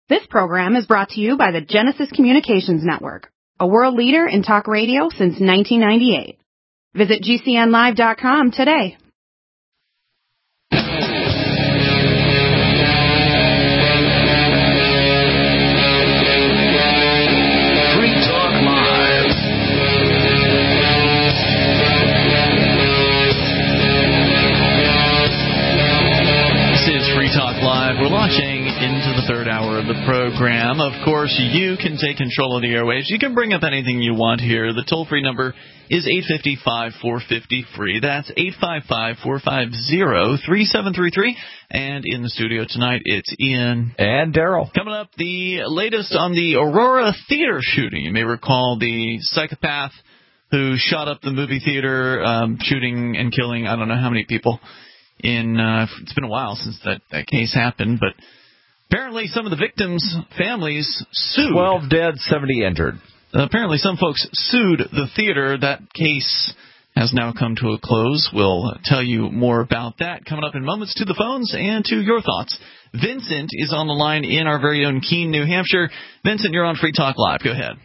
This program is brought to you by the Genesis Communications Network, a world leader in talk radio since 1998. Visit GCNlive.com today. We're launching into the third hour of the program. Of course, you can take control of the airwaves. You can bring up anything you want here. The toll-free number is 855-450-FREE. That's 855-450-3733. And in the studio tonight, it's Ian. And Daryl. Coming up, the latest on the Aurora Theater shooting. You may recall the psychopath who shot up the movie theater, shooting and killing I don't know how many people. It's been a while since that case happened, but apparently some of the victims' families sued. 12 dead, 70 injured. Apparently some folks sued the theater. That case has now come to a close. We'll tell you more about that coming up in moments. To the phones and to your thoughts. Vincent is on the line in our very own Keene, New Hampshire. Vincent, you're on Free Talk Live. Go ahead.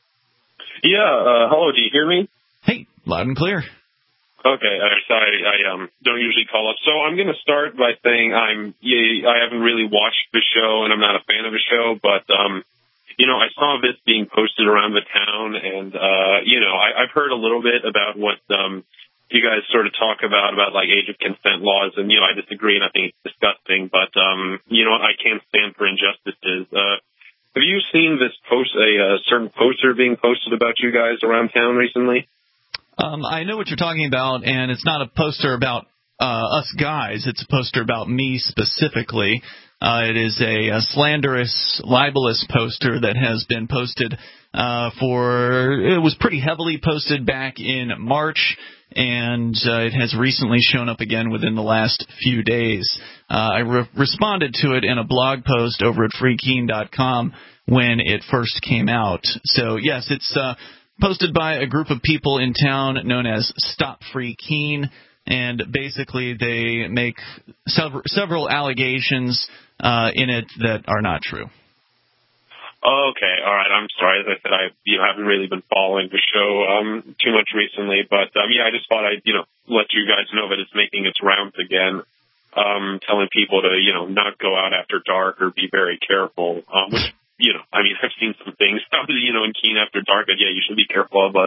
Yeah, hello, do you hear me? Hey, loud and clear. Okay, sorry, I don't usually call up. So I'm going to start by saying I haven't really watched the show, and I'm not a fan of the show, but, I saw this being posted around the town, and, I've heard a little bit about what you guys sort of talk about like, age of consent laws, and, I disagree, and I think it's disgusting, but, I can't stand for injustices. Have you seen this a certain poster being posted about you guys around town recently? I know what you're talking about, and it's not a poster about us guys. It's a poster about me specifically. It is a slanderous, libelous poster that has been posted it was pretty heavily posted back in March, and it has recently shown up again within the last few days. I responded to it in a blog post over at freekeene.com when it first came out. So, yes, it's posted by a group of people in town known as Stop Free Keene, and basically they make several allegations in it that are not true. Okay, all right. I'm sorry. As I said, I haven't really been following the show too much recently, but I just thought I'd let you guys know that it's making its rounds again, telling people to not go out after dark or be very careful, which. I've seen some things, in Keene after dark, and you should be careful, but,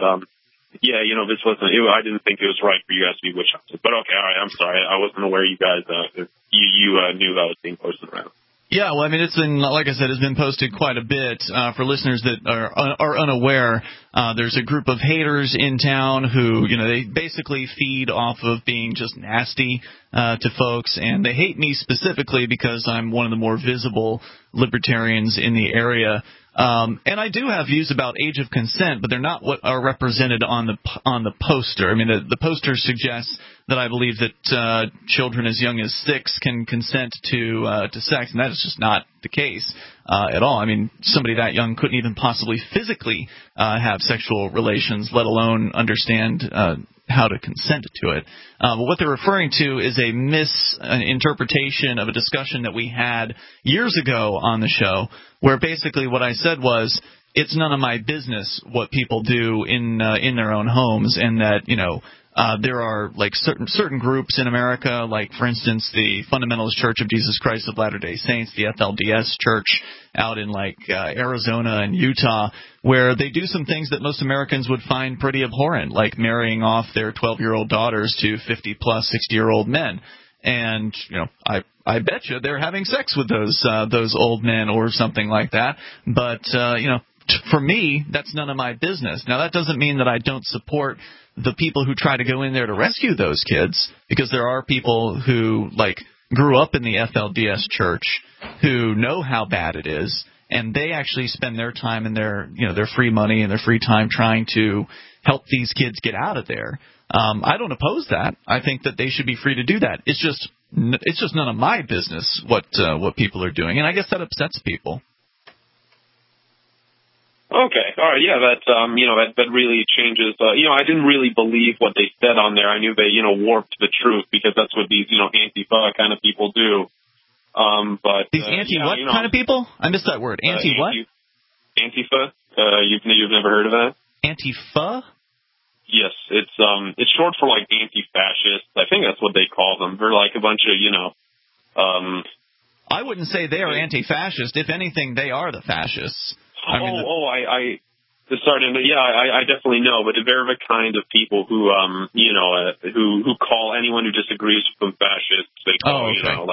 this wasn't, I didn't think it was right for you guys to be witch hunted. But okay, all right, I'm sorry. I wasn't aware you guys, you knew that was being posted around. Yeah, well, it's been, like I said, it's been posted quite a bit. For listeners that are unaware, there's a group of haters in town who, they basically feed off of being just nasty to folks, and they hate me specifically because I'm one of the more visible libertarians in the area. And I do have views about age of consent, but they're not what are represented on the poster. The poster suggests that I believe that children as young as 6 can consent to sex, and that is just not the case at all. Somebody that young couldn't even possibly physically have sexual relations, let alone understand how to consent to it. But what they're referring to is a misinterpretation of a discussion that we had years ago on the show, where basically what I said was, it's none of my business what people do in their own homes, and that, there are like certain groups in America, like, for instance, the Fundamentalist Church of Jesus Christ of Latter-day Saints, the FLDS Church out in Arizona and Utah, where they do some things that most Americans would find pretty abhorrent, like marrying off their 12-year-old daughters to 50-plus, 60-year-old men. And, I bet you they're having sex with those old men or something like that. But, for me, that's none of my business. Now, that doesn't mean that I don't support the people who try to go in there to rescue those kids, because there are people who, grew up in the FLDS church who know how bad it is, and they actually spend their time and their free money and their free time trying to help these kids get out of there. I don't oppose that. I think that they should be free to do that. It's just none of my business what people are doing, and I guess that upsets people. Okay, all right, yeah, that really changes. I didn't really believe what they said on there. I knew they warped the truth, because that's what these Antifa kind of people do. But these anti-what kind of people? I missed that word. Anti-what? Antifa. You've never heard of that? Antifa? Yes, it's short for like anti-fascist. I think that's what they call them. They're like a bunch of I wouldn't say they are anti-fascist. If anything, they are the fascists. I definitely know, but they're the kind of people who who call anyone who disagrees with them fascists. They call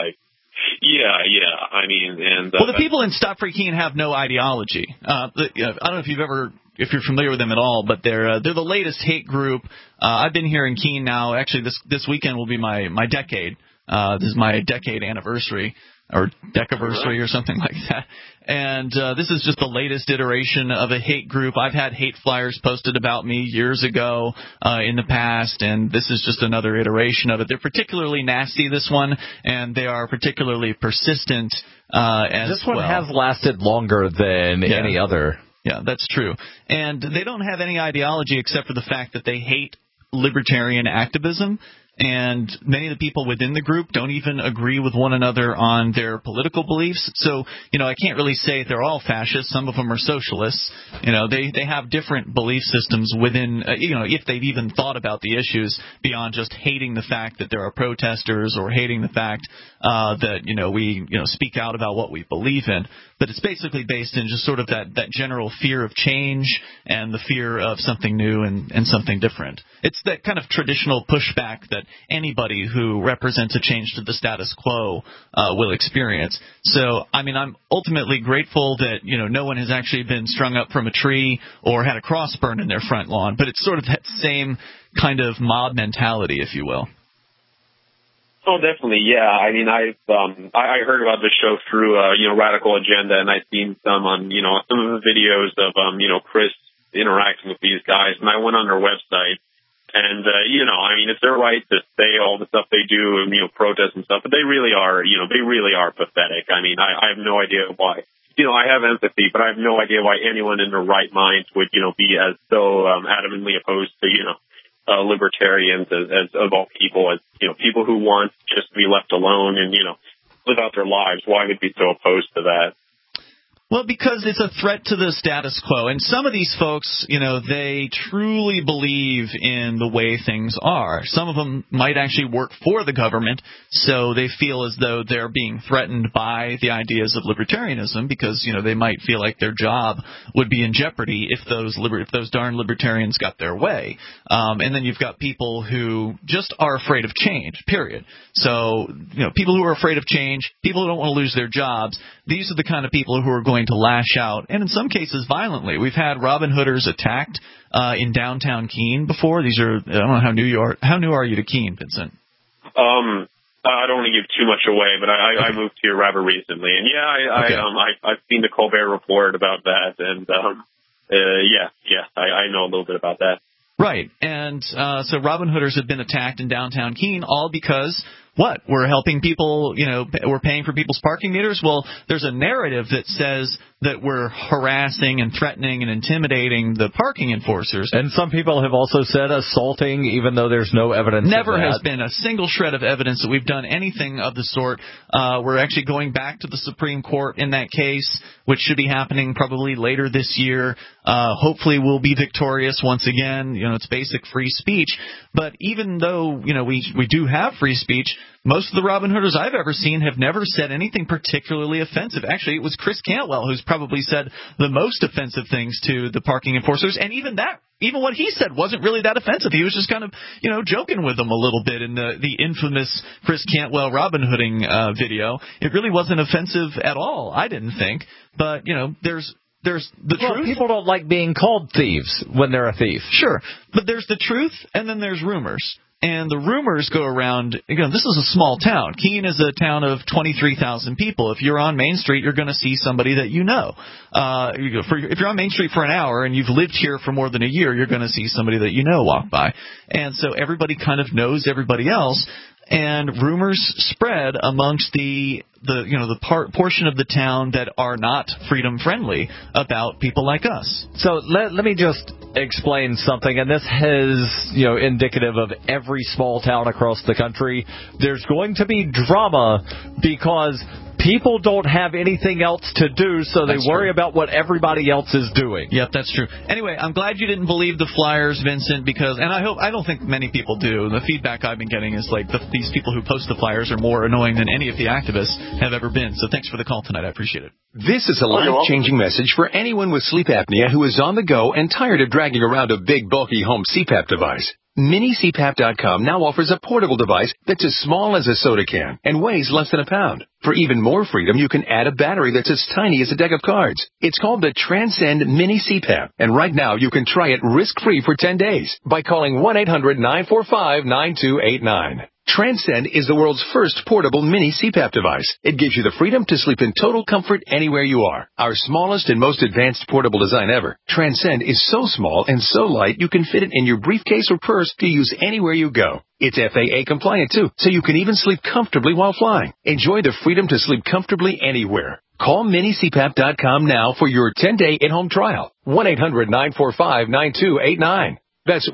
I mean, and well, the people in Stop Free Keene have no ideology. I don't know if you're familiar with them at all, but they're the latest hate group. I've been here in Keene now. Actually, this weekend will be my decade. This is my decade anniversary, or decaversary or something like that. And this is just the latest iteration of a hate group. I've had hate flyers posted about me years ago in the past, and this is just another iteration of it. They're particularly nasty, this one, and they are particularly persistent as this one well. has lasted longer than any other. Yeah, that's true. And they don't have any ideology except for the fact that they hate libertarian activism. And many of the people within the group don't even agree with one another on their political beliefs. So, I can't really say they're all fascists. Some of them are socialists. They have different belief systems within, if they've even thought about the issues beyond just hating the fact that there are protesters or hating the fact that, we, speak out about what we believe in. But it's basically based in just sort of that general fear of change and the fear of something new and something different. It's that kind of traditional pushback that anybody who represents a change to the status quo will experience. So, I mean, I'm ultimately grateful that, no one has actually been strung up from a tree or had a cross burned in their front lawn. But it's sort of that same kind of mob mentality, if you will. Oh, definitely, yeah. I mean, I heard about the show through Radical Agenda, and I've seen some on some of the videos of Chris interacting with these guys, and I went on their website, and I mean, it's their right to say all the stuff they do and protest and stuff, but they really are pathetic. I mean, I have no idea why. I have empathy, but I have no idea why anyone in their right mind would be as so adamantly opposed to libertarians as of all people, as people who want just to be left alone and live out their lives. Why would be so opposed to that? Well, because it's a threat to the status quo. And some of these folks, they truly believe in the way things are. Some of them might actually work for the government, so they feel as though they're being threatened by the ideas of libertarianism because, they might feel like their job would be in jeopardy if those darn libertarians got their way. And then you've got people who just are afraid of change, period. So, people who are afraid of change, people who don't want to lose their jobs, these are the kind of people who are going to lash out, and in some cases violently. We've had Robin Hooders attacked in downtown Keene before. These are, I don't know how new you are. How new are you to Keene, Vincent? I don't want to give too much away, but I moved here rather recently, and I've seen the Colbert Report about that, and I know a little bit about that. Right, and so Robin Hooders have been attacked in downtown Keene, all because what? We're helping people, we're paying for people's parking meters? Well, there's a narrative that says that we're harassing and threatening and intimidating the parking enforcers. And some people have also said assaulting, even though there's no evidence Never of that. has been a single shred of evidence that we've done anything of the sort. We're actually going back to the Supreme Court in that case, which should be happening probably later this year. Hopefully we'll be victorious once again. It's basic free speech. But even though, we do have free speech, most of the Robin Hooders I've ever seen have never said anything particularly offensive. Actually, it was Chris Cantwell who's probably said the most offensive things to the parking enforcers, and even what he said wasn't really that offensive. He was just kind of, joking with them a little bit in the infamous Chris Cantwell Robin Hooding video. It really wasn't offensive at all, I didn't think. But, there's the truth. People don't like being called thieves when they're a thief. Sure, but there's the truth, and then there's rumors. And the rumors go around, again, this is a small town. Keene is a town of 23,000 people. If you're on Main Street, you're going to see somebody that you know. If you're on Main Street for an hour and you've lived here for more than a year, you're going to see somebody that you know walk by. And so everybody kind of knows everybody else. And rumors spread amongst the portion of the town that are not freedom friendly about people like us. So let me just explain something, and this is indicative of every small town across the country. There's going to be drama because People don't have anything else to do, so they worry about what everybody else is doing. Yep, that's true. Anyway, I'm glad you didn't believe the flyers, Vincent, because, and I don't think many people do. The feedback I've been getting is like these people who post the flyers are more annoying than any of the activists have ever been. So thanks for the call tonight. I appreciate it. This is a life-changing message for anyone with sleep apnea who is on the go and tired of dragging around a big, bulky home CPAP device. MiniCPAP.com now offers a portable device that's as small as a soda can and weighs less than a pound. For even more freedom, you can add a battery that's as tiny as a deck of cards. It's called the Transcend Mini CPAP, and right now you can try it risk-free for 10 days by calling 1-800-945-9289. Transcend is the world's first portable mini CPAP device. It gives you the freedom to sleep in total comfort anywhere you are. Our smallest and most advanced portable design ever. Transcend is so small and so light you can fit it in your briefcase or purse to use anywhere you go. It's FAA compliant too, so you can even sleep comfortably while flying. Enjoy the freedom to sleep comfortably anywhere. Call MiniCPAP.com now for your 10-day in-home trial. 1-800-945-9289. That's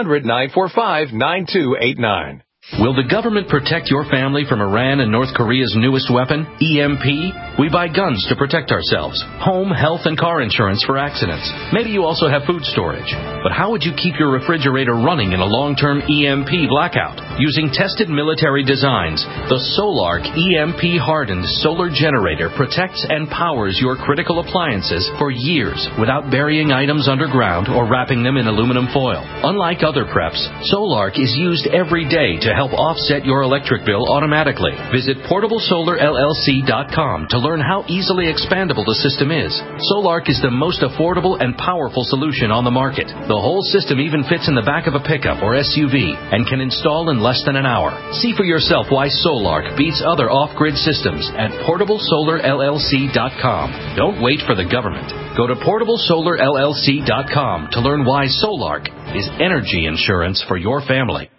1-800-945-9289. Will the government protect your family from Iran and North Korea's newest weapon, EMP? We buy guns to protect ourselves, home, health, and car insurance for accidents. Maybe you also have food storage. But how would you keep your refrigerator running in a long-term EMP blackout? Using tested military designs, the Solark EMP-hardened solar generator protects and powers your critical appliances for years without burying items underground or wrapping them in aluminum foil. Unlike other preps, Solark is used every day to help offset your electric bill automatically. Visit PortableSolarLLC.com to learn how easily expandable the system is. Solark is the most affordable and powerful solution on the market. The whole system even fits in the back of a pickup or SUV and can install in less than an hour. See for yourself why Solark beats other off-grid systems at PortableSolarLLC.com. Don't wait for the government. Go to PortableSolarLLC.com to learn why Solark is energy insurance for your family.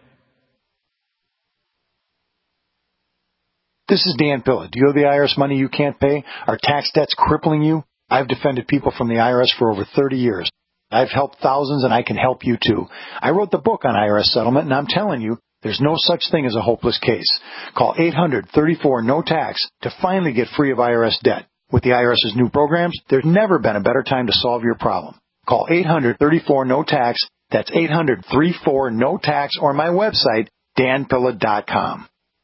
This is Dan Pilla. Do you owe the IRS money you can't pay? Are tax debts crippling you? I've defended people from the IRS for over 30 years. I've helped thousands, and I can help you too. I wrote the book on IRS settlement, and I'm telling you, there's no such thing as a hopeless case. Call 800-34-NO-TAX to finally get free of IRS debt. With the IRS's new programs, there's never been a better time to solve your problem. Call 800-34-NO-TAX. That's 800-34-NO-TAX, or my website, danpilla.com.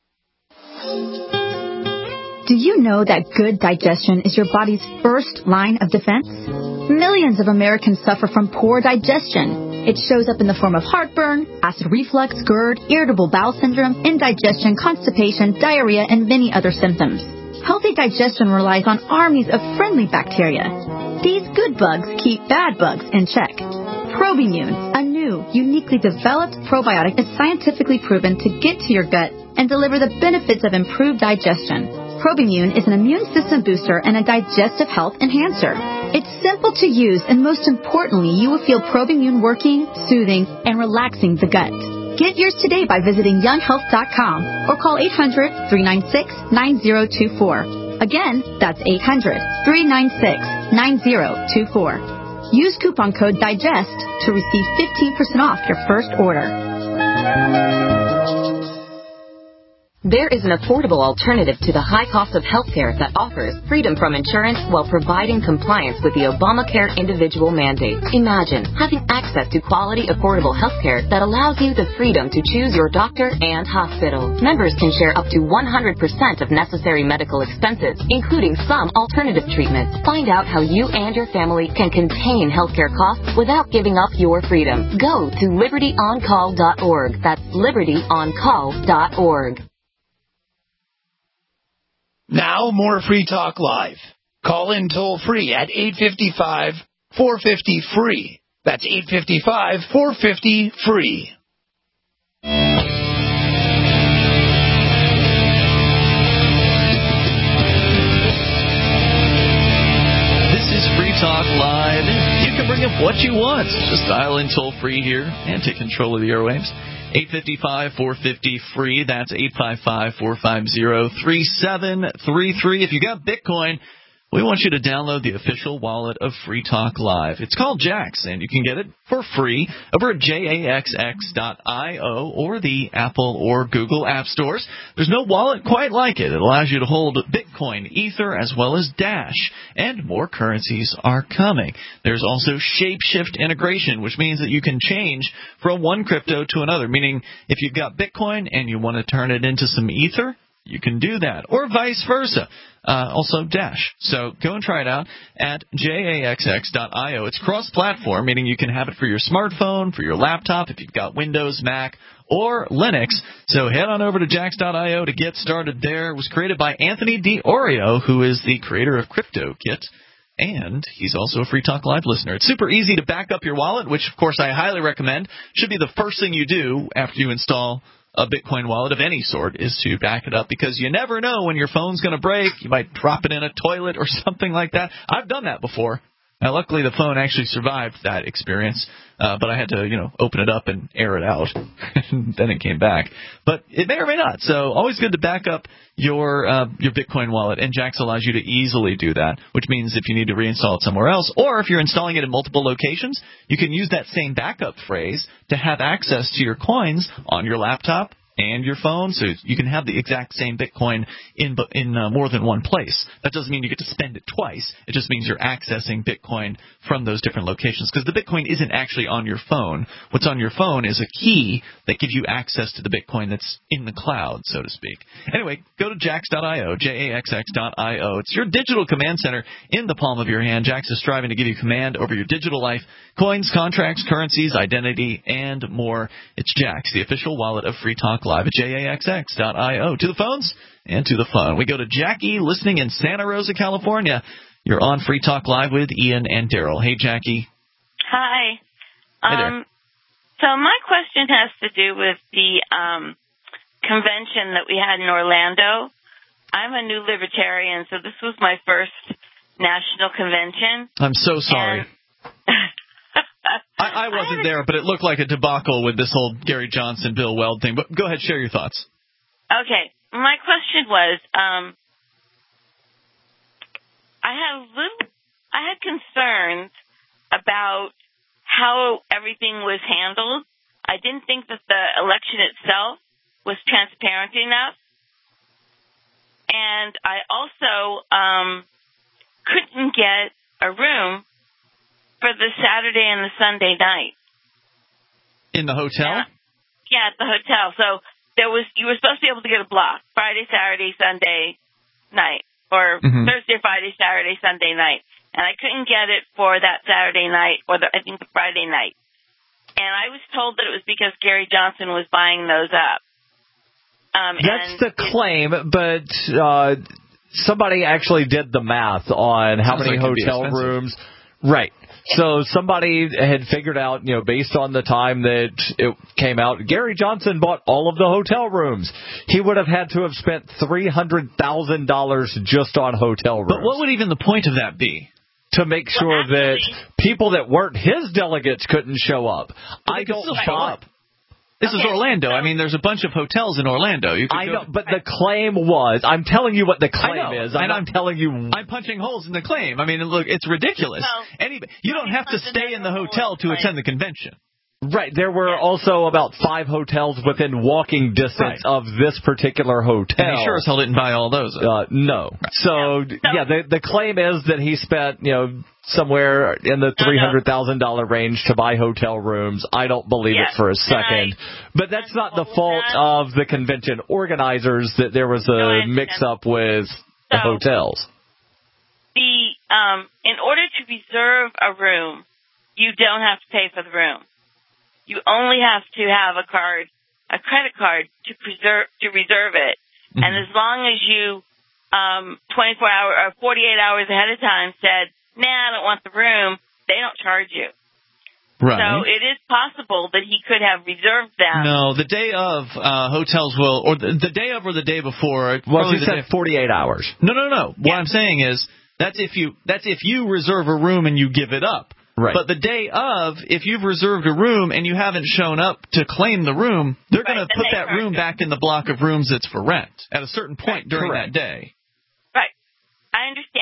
Do you know that good digestion is your body's first line of defense? Millions of Americans suffer from poor digestion. It shows up in the form of heartburn, acid reflux, GERD, irritable bowel syndrome, indigestion, constipation, diarrhea, and many other symptoms. Healthy digestion relies on armies of friendly bacteria. These good bugs keep bad bugs in check. Probimune, a new, uniquely developed probiotic, is scientifically proven to get to your gut and deliver the benefits of improved digestion. Probimune is an immune system booster and a digestive health enhancer. It's simple to use, and most importantly, you will feel Probimune working, soothing, and relaxing the gut. Get yours today by visiting younghealth.com or call 800-396-9024. Again, that's 800-396-9024. Use coupon code DIGEST to receive 15% off your first order. There is an affordable alternative to the high cost of healthcare that offers freedom from insurance while providing compliance with the Obamacare individual mandate. Imagine having access to quality, affordable healthcare that allows you the freedom to choose your doctor and hospital. Members can share up to 100% of necessary medical expenses, including some alternative treatments. Find out how you and your family can contain healthcare costs without giving up your freedom. Go to libertyoncall.org. That's libertyoncall.org. Now, more Free Talk Live. Call in toll-free at 855-450-FREE. That's 855-450-FREE. This is Free Talk Live. You can bring up what you want. Just dial in toll-free here and take control of the airwaves. 855-450-FREE. That's 855-450-3733. If you got Bitcoin, we want you to download the official wallet of Free Talk Live. It's called Jax, and you can get it for free over at jaxx.io or the Apple or Google app stores. There's no wallet quite like it. It allows you to hold Bitcoin, Ether, as well as Dash, and more currencies are coming. There's also Shapeshift integration, which means that you can change from one crypto to another, meaning if you've got Bitcoin and you want to turn it into some Ether, you can do that, or vice versa. Also Dash. So go and try it out at jaxx.io. It's cross-platform, meaning you can have it for your smartphone, for your laptop, if you've got Windows, Mac, or Linux. So head on over to jax.io to get started there. It was created by Anthony D'Orio, who is the creator of CryptoKit. And he's also a Free Talk Live listener. It's super easy to back up your wallet, which, of course, I highly recommend. Should be the first thing you do after you install a Bitcoin wallet of any sort, is to back it up, because you never know when your phone's going to break. You might drop it in a toilet or something like that. I've done that before. Now, luckily, the phone actually survived that experience, but I had to, open it up and air it out, and then it came back. But it may or may not. So always good to back up your Bitcoin wallet, and Jax allows you to easily do that, which means if you need to reinstall it somewhere else, or if you're installing it in multiple locations, you can use that same backup phrase to have access to your coins on your laptop and your phone, so you can have the exact same Bitcoin in more than one place. That doesn't mean you get to spend it twice. It just means you're accessing Bitcoin from those different locations, because the Bitcoin isn't actually on your phone. What's on your phone is a key that gives you access to the Bitcoin that's in the cloud, so to speak. Anyway, go to jax.io, jaxx.io. It's your digital command center in the palm of your hand. Jax is striving to give you command over your digital life, coins, contracts, currencies, identity, and more. It's Jax, the official wallet of Free Talk Live at jaxx.io. To the phones and to the fun. We go to Jackie, listening in Santa Rosa, California. You're on Free Talk Live with Ian and Daryl. Hey, Jackie. Hi. Hey there. So my question has to do with the convention that we had in Orlando. I'm a new libertarian, so this was my first national convention. I'm so sorry. I wasn't there, but it looked like a debacle with this whole Gary Johnson, Bill Weld thing. But go ahead, share your thoughts. Okay. My question was, I had concerns about how everything was handled. I didn't think that the election itself was transparent enough. And I also couldn't get a room for the Saturday and the Sunday night. In the hotel? Yeah, at the hotel. So you were supposed to be able to get a block, Friday, Saturday, Sunday night, or Thursday, Friday, Saturday, Sunday night. And I couldn't get it for that Saturday night, or I think the Friday night. And I was told that it was because Gary Johnson was buying those up. That's the claim, but somebody actually did the math on how many hotel rooms. Right. So somebody had figured out, based on the time that it came out, Gary Johnson bought all of the hotel rooms. He would have had to have spent $300,000 just on hotel rooms. But what would even the point of that be? To make sure that people that weren't his delegates couldn't show up. I don't show up. This is Orlando. I mean, there's a bunch of hotels in Orlando. I know, but the claim was, I'm telling you what the claim is. I'm telling you. I'm punching holes in the claim. I mean, look, it's ridiculous. You don't have to stay in the hotel to attend the convention. Right. There were also about 5 hotels within walking distance of this particular hotel. And he sure as hell didn't buy all those. No. Right. So, the claim is that he spent, somewhere in the $300,000 range to buy hotel rooms. I don't believe it for a second. But that's not the fault of the convention organizers that there was a mix-up with the hotels. In order to reserve a room, you don't have to pay for the room. You only have to have a credit card to reserve it. Mm-hmm. And as long as you 24 hours or 48 hours ahead of time said, I don't want the room, they don't charge you. Right. So it is possible that he could have reserved them. No, the day of hotels will, or the day of or the day before. Well, you said 48 hours. No. What I'm saying is that's if you reserve a room and you give it up. Right. But the day of, if you've reserved a room and you haven't shown up to claim the room, they're going to put that room back in the block of rooms that's for rent at a certain point during that day. Right. I understand.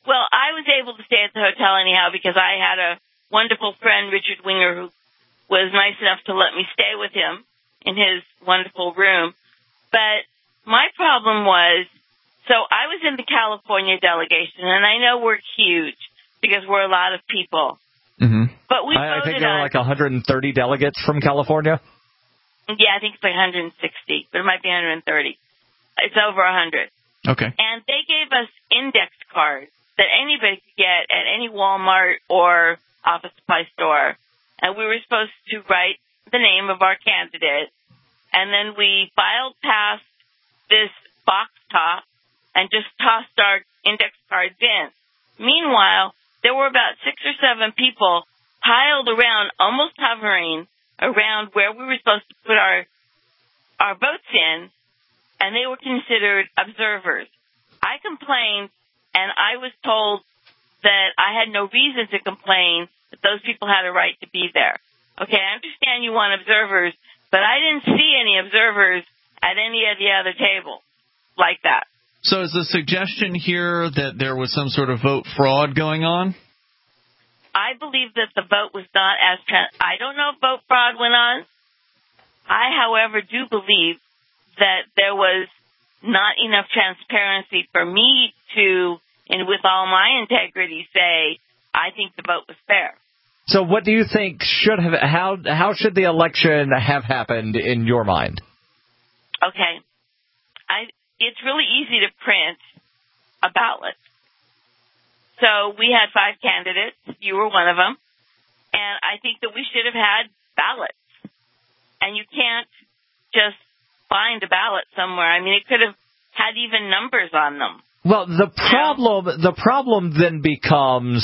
Well, I was able to stay at the hotel anyhow because I had a wonderful friend, Richard Winger, who was nice enough to let me stay with him in his wonderful room. But my problem was, so I was in the California delegation, and I know we're huge because we're a lot of people. Mm-hmm. But we I think there were like 130 delegates from California. Yeah, I think it's like 160, but it might be 130. It's over 100. Okay. And they gave us index cards that anybody could get at any Walmart or office supply store. And we were supposed to write the name of our candidate. And then we filed past this box top and just tossed our index cards in. Meanwhile, there were about 6 or 7 people piled around, almost hovering around where we were supposed to put our votes in, and they were considered observers. I complained, and I was told that I had no reason to complain, that those people had a right to be there. Okay, I understand you want observers, but I didn't see any observers at any of the other tables like that. So is the suggestion here that there was some sort of vote fraud going on? I believe that the vote was not as I don't know if vote fraud went on. I, however, do believe that there was not enough transparency for me to, and with all my integrity, say I think the vote was fair. So what do you think should have, how should the election have happened in your mind? Okay. It's really easy to print a ballot. So we had 5 candidates. You were one of them. And I think that we should have had ballots. And you can't just find a ballot somewhere. I mean, it could have had even numbers on them. Well, the problem then becomes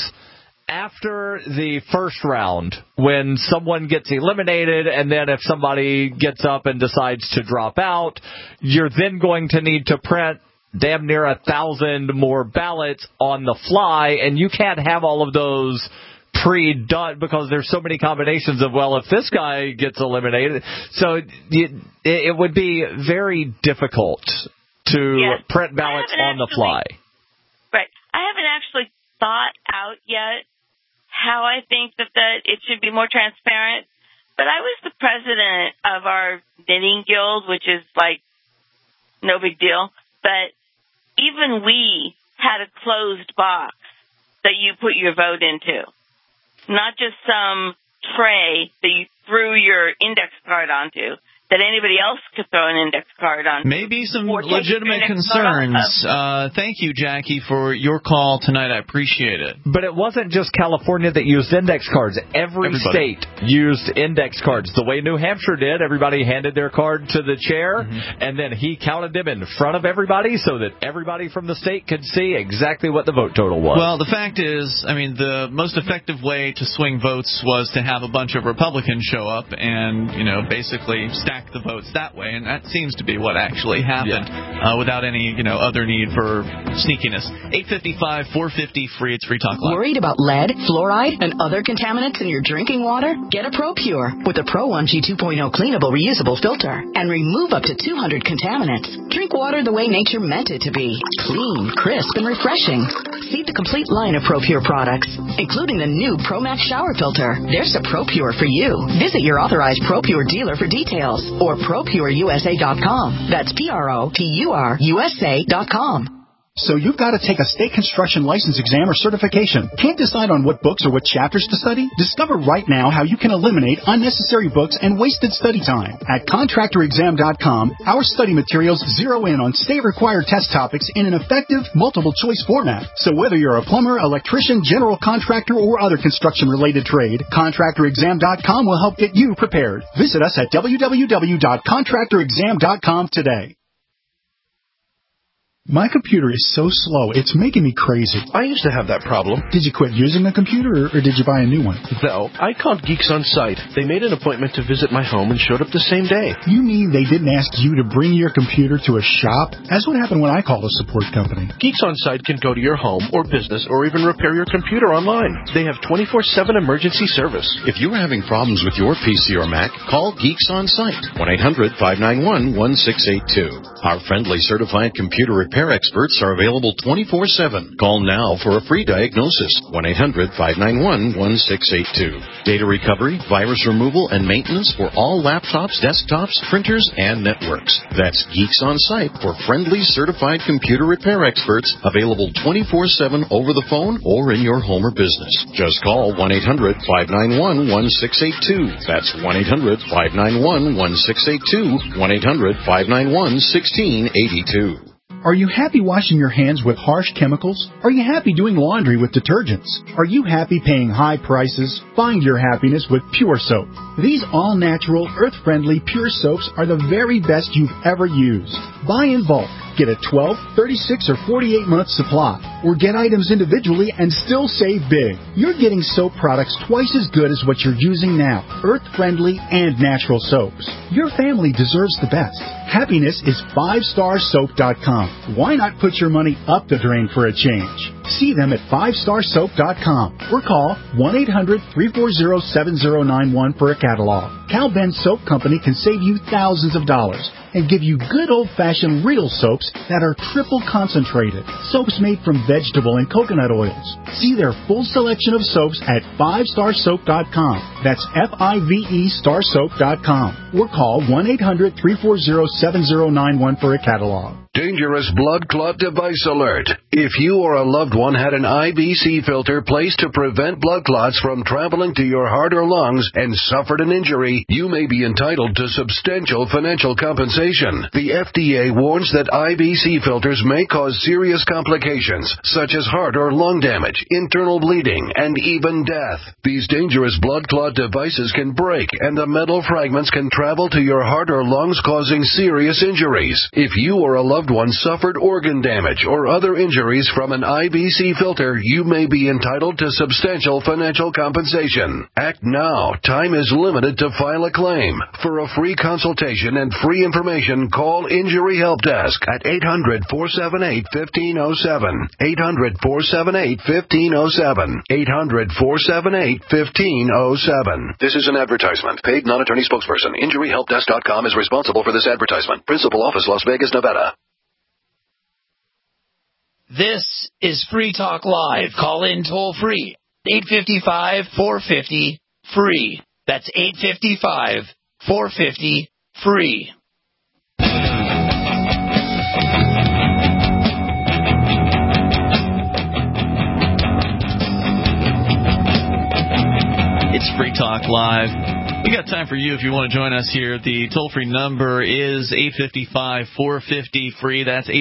after the first round, when someone gets eliminated, and then if somebody gets up and decides to drop out, you're then going to need to print damn near 1,000 more ballots on the fly, and you can't have all of those pre-done because there's so many combinations of, well, if this guy gets eliminated. So it would be very difficult to print ballots on the fly. Right. I haven't actually thought out yet how I think that it should be more transparent. But I was the president of our knitting guild, which is like no big deal. But even we had a closed box that you put your vote into, not just some tray that you threw your index card onto that anybody else could throw an index card on. Maybe some legitimate concerns. Thank you, Jackie, for your call tonight. I appreciate it. But it wasn't just California that used index cards. Everybody state used index cards. The way New Hampshire did, everybody handed their card to the chair, and then he counted them in front of everybody so that everybody from the state could see exactly what the vote total was. Well, the fact is, I mean, the most effective way to swing votes was to have a bunch of Republicans show up and, basically stack the votes that way, and that seems to be what actually happened without any, other need for sneakiness. 855-450-FREE. It's Free Talk Live. Worried about lead, fluoride, and other contaminants in your drinking water? Get a ProPure with a Pro-1G 2.0 cleanable reusable filter and remove up to 200 contaminants. Drink water the way nature meant it to be. Clean, crisp, and refreshing. See the complete line of ProPure products, including the new ProMax shower filter. There's a ProPure for you. Visit your authorized ProPure dealer for details or ProPureUSA.com. That's ProPureUSA.com. So you've got to take a state construction license exam or certification. Can't decide on what books or what chapters to study? Discover right now how you can eliminate unnecessary books and wasted study time. At ContractorExam.com, our study materials zero in on state-required test topics in an effective, multiple-choice format. So whether you're a plumber, electrician, general contractor, or other construction-related trade, ContractorExam.com will help get you prepared. Visit us at www.ContractorExam.com today. My computer is so slow, it's making me crazy. I used to have that problem. Did you quit using the computer, or did you buy a new one? No, I called Geeks On Site. They made an appointment to visit my home and showed up the same day. You mean they didn't ask you to bring your computer to a shop? That's what happened when I called a support company. Geeks On Site can go to your home or business or even repair your computer online. They have 24/7 emergency service. If you're having problems with your PC or Mac, call Geeks On Site. 1-800-591-1682. Our friendly certified computer repair repair experts are available 24/7. Call now for a free diagnosis. 1-800-591-1682. Data recovery, virus removal, and maintenance for all laptops, desktops, printers, and networks. That's Geeks On Site for friendly, certified computer repair experts available 24/7 over the phone or in your home or business. Just call 1-800-591-1682. That's 1-800-591-1682. 1-800-591-1682. Are you happy washing your hands with harsh chemicals? Are you happy doing laundry with detergents? Are you happy paying high prices? Find your happiness with Pure Soap. These all-natural, earth-friendly Pure Soaps are the very best you've ever used. Buy in bulk. Get a 12, 36, or 48-month supply. Or get items individually and still save big. You're getting soap products twice as good as what you're using now. Earth-friendly and natural soaps. Your family deserves the best. Happiness is 5starsoap.com. Why not put your money up the drain for a change? See them at 5starsoap.com or call 1-800-340-7091 for a catalog. Cal Ben Soap Company can save you thousands of dollars and give you good old-fashioned real soaps that are triple concentrated. Soaps made from vegetable and coconut oils. See their full selection of soaps at 5starsoap.com. That's F-I-V-E starsoap.com. Or call 1-800-340-7091 for a catalog. Dangerous blood clot device alert. If you or a loved one had an IBC filter placed to prevent blood clots from traveling to your heart or lungs and suffered an injury, you may be entitled to substantial financial compensation. The FDA warns that IBC filters may cause serious complications, such as heart or lung damage, internal bleeding, and even death. These dangerous blood clot devices can break, and the metal fragments can travel to your heart or lungs, causing serious injuries. If you or a loved one suffered organ damage or other injuries from an IBC filter, you may be entitled to substantial financial compensation. Act now. Time is limited to file a claim. For a free consultation and free information, call Injury Help Desk at 800-478-1507. 800-478-1507. 800-478-1507. This is an advertisement. Paid non-attorney spokesperson. InjuryHelpDesk.com is responsible for this advertisement. Principal office, Las Vegas, Nevada. This is Free Talk Live. Call in toll free. 855-450-FREE. That's 855-450-FREE. It's Free Talk Live. We got time for you if you want to join us here. The toll-free number is 855-450-FREE. That's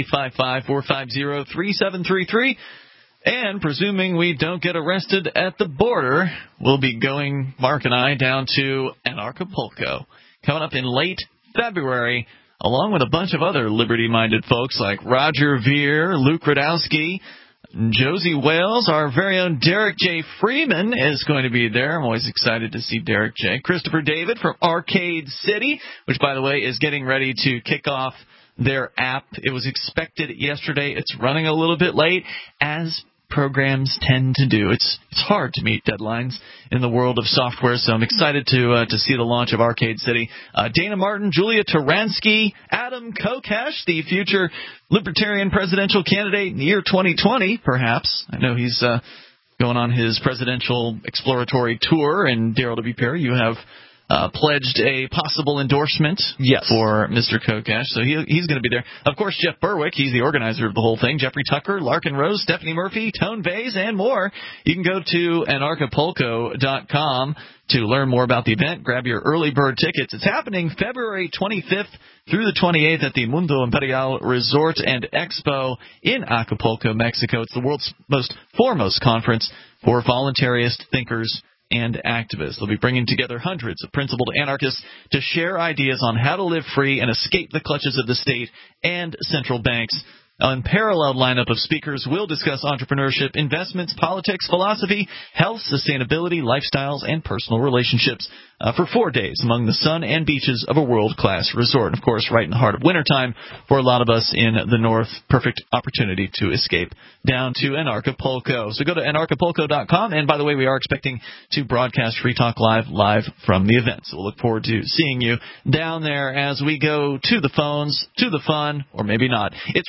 855-450-3733. And presuming we don't get arrested at the border, we'll be going, Mark and I, down to Anarchapulco. Coming up in late February, along with a bunch of other liberty-minded folks like Roger Ver, Luke Radowski, Josie Wales. Our very own Derek J. Freeman is going to be there. I'm always excited to see Derek J. Christopher David from Arcade City, which, by the way, is getting ready to kick off their app. It was expected yesterday. It's running a little bit late, as programs tend to do. It's hard to meet deadlines in the world of software, so I'm excited to see the launch of Arcade City. Dana Martin, Julia Taransky, Adam Kokesh, the future Libertarian presidential candidate in the year 2020, perhaps. I know he's going on his presidential exploratory tour, and Daryl W. Perry, you have pledged a possible endorsement for Mr. Kokesh, so he's going to be there. Of course, Jeff Berwick, he's the organizer of the whole thing. Jeffrey Tucker, Larkin Rose, Stephanie Murphy, Tone Bays, and more. You can go to anarchapulco.com to learn more about the event. Grab your early bird tickets. It's happening February 25th through the 28th at the Mundo Imperial Resort and Expo in Acapulco, Mexico. It's the world's foremost conference for voluntarist thinkers and activists. They'll be bringing together hundreds of principled anarchists to share ideas on how to live free and escape the clutches of the state and central banks. Unparalleled lineup of speakers will discuss entrepreneurship, investments, politics, philosophy, health, sustainability, lifestyles, and personal relationships for 4 days among the sun and beaches of a world-class resort. Of course, right in the heart of wintertime for a lot of us in the north. Perfect opportunity to escape down to Anarchapulco. So go to anarchapulco.com. And by the way, we are expecting to broadcast Free Talk live from the event. So we'll look forward to seeing you down there as we go to the phones, to the fun, or maybe not. It's Ricky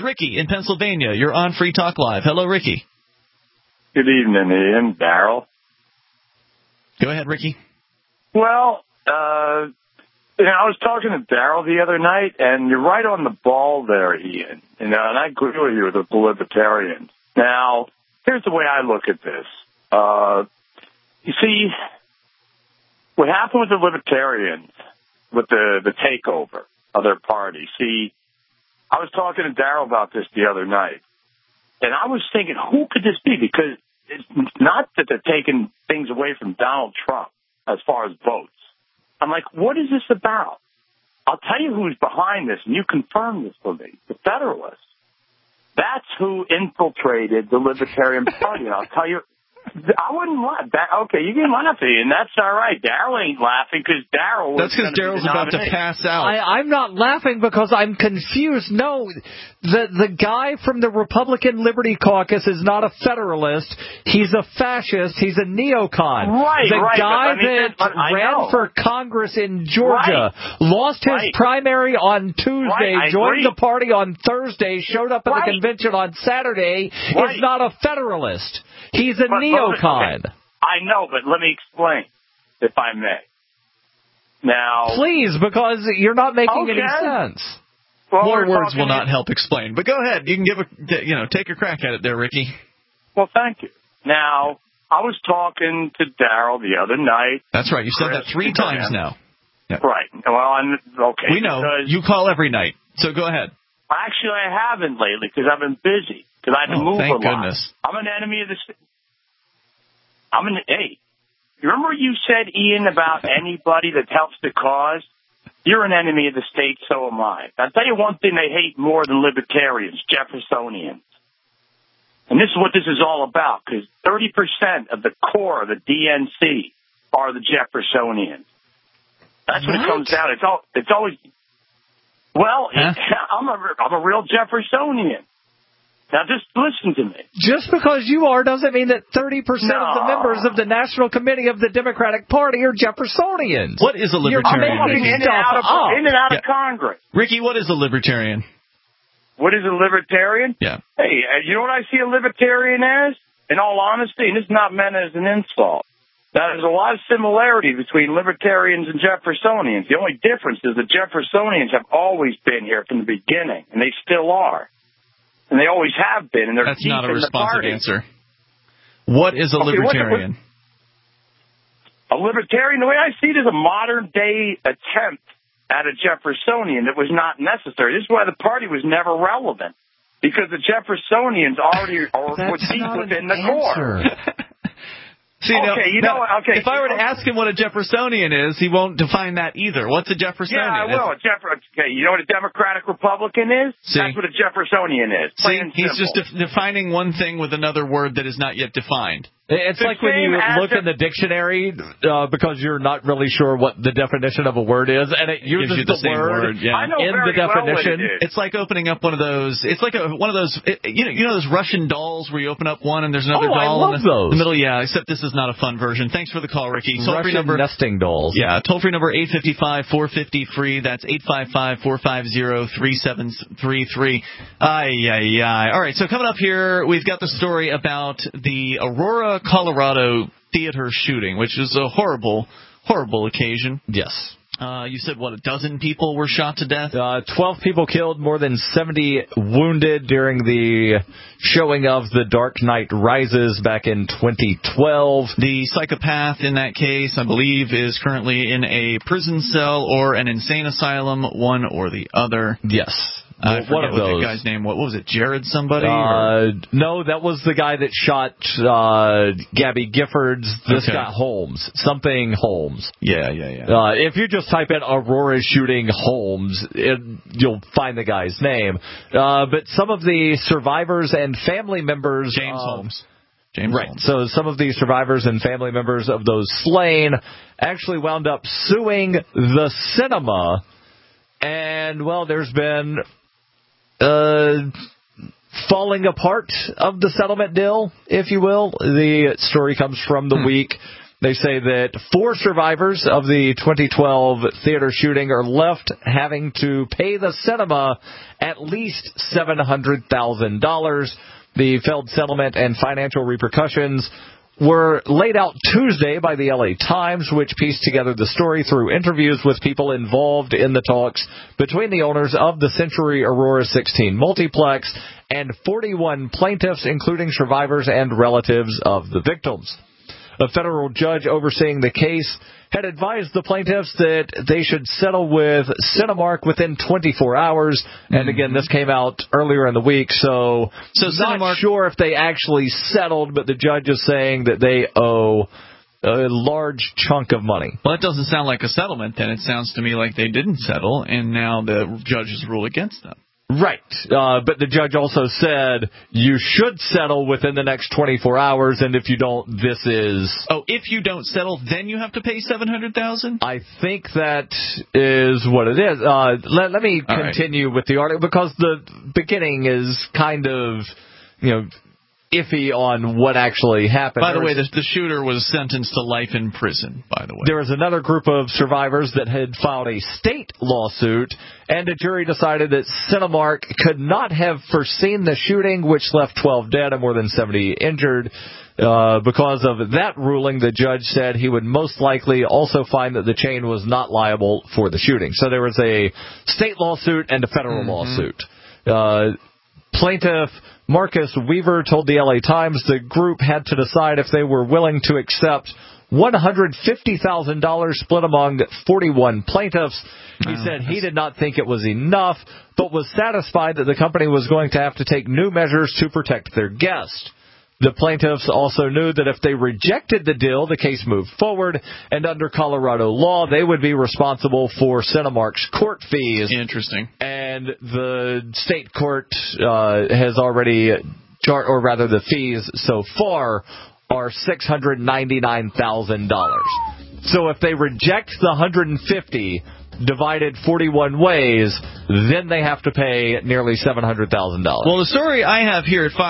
in Pennsylvania. You're on Free Talk Live. Hello, Ricky. Good evening, Ian. Daryl. Go ahead, Ricky. Well, I was talking to Daryl the other night, and you're right on the ball there, Ian. And I agree with you with the libertarians. Now, here's the way I look at this. You see, what happened with the libertarians, with the takeover of their party, see, I was talking to Daryl about this the other night, and I was thinking, who could this be? Because it's not that they're taking things away from Donald Trump as far as votes. I'm like, what is this about? I'll tell you who's behind this, and you confirm this for me, the Federalists. That's who infiltrated the Libertarian Party, and I'll tell you, I wouldn't laugh. Okay, you can laugh, and that's all right. Daryl ain't laughing because Daryl. That's because Daryl's about to pass out. I'm not laughing because I'm confused. No, the guy from the Republican Liberty Caucus is not a Federalist. He's a fascist. He's a neocon. Right, the right. guy that ran for Congress in Georgia, lost his primary on Tuesday, joined the party on Thursday, showed up at the convention on Saturday, is not a Federalist. He's a neocon. Okay. I know, but let me explain, if I may. Now, please, because you're not making any sense. Well, more words will not help explain. But go ahead. You can take a crack at it there, Ricky. Well, thank you. Now, I was talking to Daryl the other night. That's right. You said that 3 times now. Yeah. Right. Well, okay. We know. You call every night. So go ahead. Actually, I haven't lately because I've been busy. Because I had to move a lot. Thank goodness. I'm an enemy of the state. Hey, you remember you said, Ian, about anybody that helps the cause? You're an enemy of the state, so am I. I'll tell you one thing they hate more than libertarians, Jeffersonians. And this is what this is all about, because 30% of the core of the DNC are the Jeffersonians. That's what it comes down. It's always, well, I'm a real Jeffersonian. Now, just listen to me. Just because you are doesn't mean that 30% of the members of the National Committee of the Democratic Party are Jeffersonians. What is a libertarian? You're making in and out of Congress. Ricky, what is a libertarian? What is a libertarian? Yeah. Hey, you know what I see a libertarian as? In all honesty, and this is not meant as an insult. Now, there's a lot of similarity between libertarians and Jeffersonians. The only difference is the Jeffersonians have always been here from the beginning, and they still are. And they always have been, and they're That's deep not a in the responsive party. answer. What is a libertarian? A libertarian, the way I see it, is a modern-day attempt at a Jeffersonian that was not necessary. This is why the party was never relevant, because the Jeffersonians already were deep within the core. See, if I were to ask him what a Jeffersonian is, he won't define that either. What's a Jeffersonian? Yeah, I will. Okay, you know what a Democratic Republican is? That's what a Jeffersonian is. He's just defining one thing with another word that is not yet defined. It's like when you look in the dictionary because you're not really sure what the definition of a word is, and it uses the same word in the definition. It's like opening up one of those. It's like one of those. You know those Russian dolls where you open up one and there's another doll I love in those. the middle. Yeah, except this is not a fun version. Thanks for the call, Ricky. Russian number, nesting dolls. Yeah, toll-free number 855-450-FREE. That's 855-450-3733. All right, so coming up here, we've got the story about the Aurora, Colorado theater shooting, which is a horrible, horrible occasion. Yes. You said, a dozen people were shot to death? 12 people killed, more than 70 wounded during the showing of The Dark Knight Rises back in 2012. The psychopath in that case, I believe, is currently in a prison cell or an insane asylum, one or the other. Yes. I forget what the guy's name. What was it? Jared somebody? No, that was the guy that shot Gabby Giffords. This guy Holmes. Something Holmes. Yeah. If you just type in Aurora shooting Holmes, you'll find the guy's name. But some of the survivors and family members... James Holmes. So some of the survivors and family members of those slain actually wound up suing the cinema. And, there's been... falling apart of the settlement deal, if you will. The story comes from The Week. They say that 4 survivors of the 2012 theater shooting are left having to pay the cinema at least $700,000. The failed settlement and financial repercussions were laid out Tuesday by the LA Times, which pieced together the story through interviews with people involved in the talks between the owners of the Century Aurora 16 multiplex and 41 plaintiffs, including survivors and relatives of the victims. A federal judge overseeing the case had advised the plaintiffs that they should settle with Cinemark within 24 hours. And again, this came out earlier in the week, so not sure if they actually settled, but the judge is saying that they owe a large chunk of money. Well, that doesn't sound like a settlement, then. It sounds to me like they didn't settle, and now the judge has ruled against them. Right. But the judge also said you should settle within the next 24 hours, and if you don't, this is... Oh, if you don't settle, then you have to pay $700,000? I think that is what it is. Let me continue with the article, because the beginning is kind of, iffy on what actually happened. By the way, the shooter was sentenced to life in prison, by the way. There was another group of survivors that had filed a state lawsuit, and a jury decided that Cinemark could not have foreseen the shooting, which left 12 dead and more than 70 injured. Because of that ruling, the judge said he would most likely also find that the chain was not liable for the shooting. So there was a state lawsuit and a federal lawsuit. Plaintiff Marcus Weaver told the LA Times the group had to decide if they were willing to accept $150,000 split among 41 plaintiffs. He said he did not think it was enough, but was satisfied that the company was going to have to take new measures to protect their guests. The plaintiffs also knew that if they rejected the deal, the case moved forward, and under Colorado law, they would be responsible for Cinemark's court fees. Interesting. And the state court has already, or rather the fees so far are $699,000. So if they reject the $150,000 divided 41 ways, then they have to pay nearly $700,000. Well, the story I have here at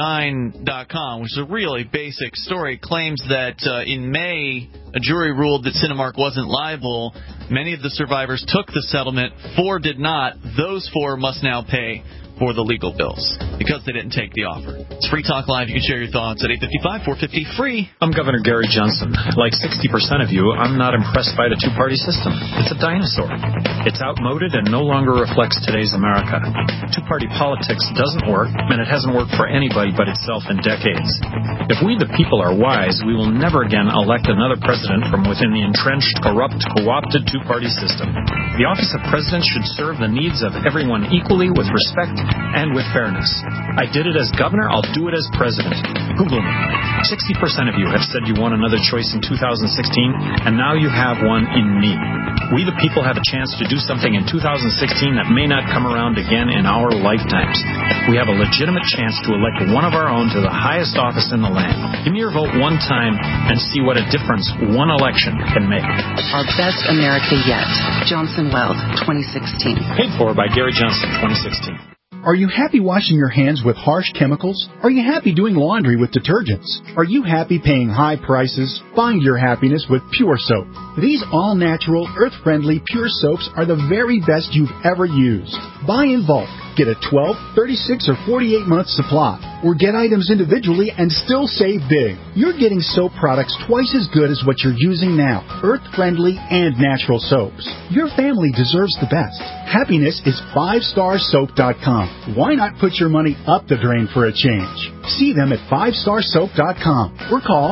Fox59.com, which is a really basic story, claims that in May, a jury ruled that Cinemark wasn't liable. Many of the survivors took the settlement. 4 did not. Those 4 must now pay for the legal bills because they didn't take the offer. It's Free Talk Live. You can share your thoughts at 855-450-FREE. I'm Governor Gary Johnson. Like 60% of you, I'm not impressed by the two-party system. It's a dinosaur. It's outmoded and no longer reflects today's America. Two-party politics doesn't work, and it hasn't worked for anybody but itself in decades. If we, the people, are wise, we will never again elect another president from within the entrenched, corrupt, co-opted two-party system. The office of president should serve the needs of everyone equally with respect and with fairness. I did it as governor, I'll do it as president. Google me. 60% of you have said you want another choice in 2016, and now you have one in me. We the people have a chance to do something in 2016 that may not come around again in our lifetimes. We have a legitimate chance to elect one of our own to the highest office in the land. Give me your vote one time and see what a difference one election can make. Our best America yet. Johnson Weld, 2016. Paid for by Gary Johnson, 2016. Are you happy washing your hands with harsh chemicals? Are you happy doing laundry with detergents? Are you happy paying high prices? Find your happiness with Pure Soap. These all-natural, earth-friendly Pure Soaps are the very best you've ever used. Buy in bulk. Get a 12, 36, or 48-month supply. Or get items individually and still save big. You're getting soap products twice as good as what you're using now. Earth-friendly and natural soaps. Your family deserves the best. Happiness is 5starsoap.com. Why not put your money up the drain for a change? See them at 5starsoap.com or call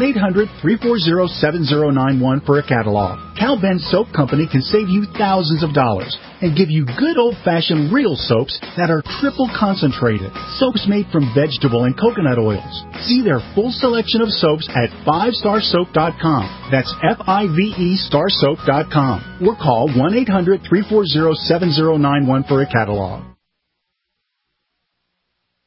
1-800-340-7091 for a catalog. Cal Ben Soap Company can save you thousands of dollars and give you good old-fashioned real soaps that are triple concentrated. Soaps made from vegetable and coconut oils. See their full selection of soaps at 5starsoap.com. That's F-I-V-E starsoap.com. Or call 1-800-340-7091 for a catalog.